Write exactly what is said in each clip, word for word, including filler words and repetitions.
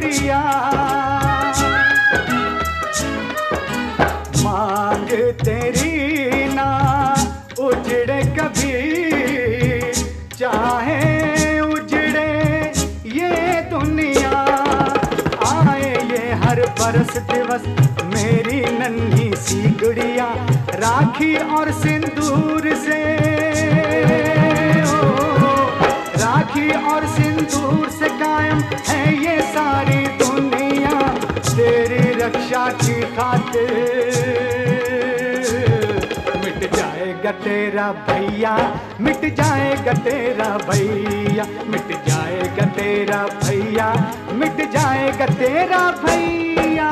गुड़िया, मांग तेरी ना उजड़े कभी, चाहे उजड़े ये दुनिया। आए ये हर बरस दिवस मेरी नन्ही सी गुड़िया, राखी और सिंदूर से, ओ, राखी और सिंदूर से कायम है ये सारी दुनिया, तेरी रक्षा की खातिर मिट जाएगा तेरा भैया, मिट जाएगा तेरा भैया, मिट जाएगा तेरा भैया, मिट जाएगा तेरा भैया।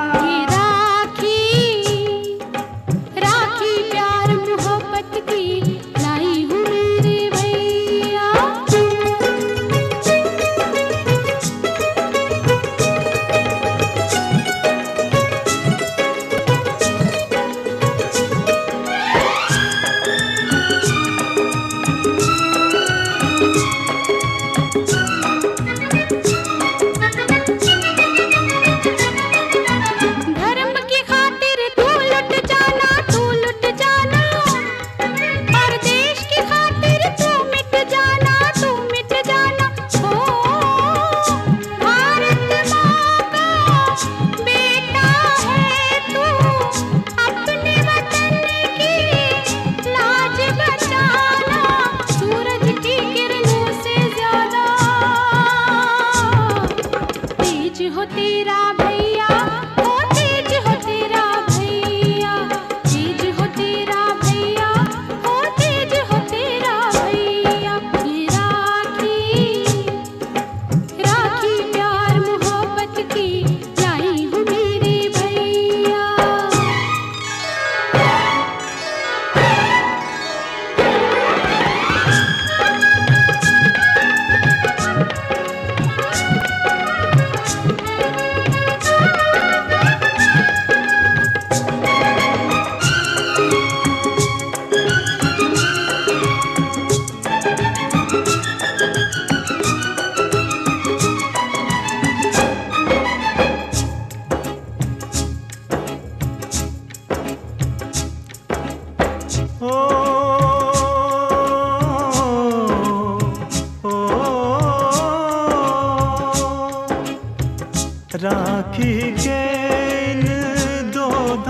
राखी के इन दो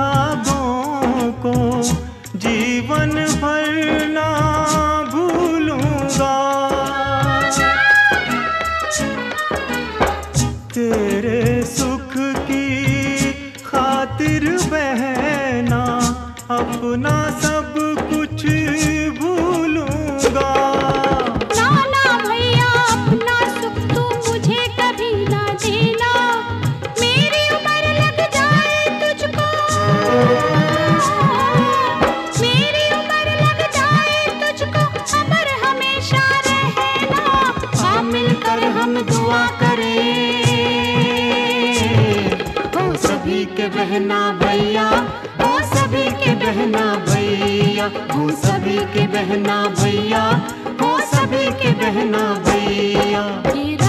धागों को जीवन भर ना भूलूंगा, तेरे सुख की खातिर बहना अपना सब कुछ भूलूंगा। के बहना भैया, वो सभी के बहना भैया, वो सभी के बहना भैया, वो सभी के बहना भैया।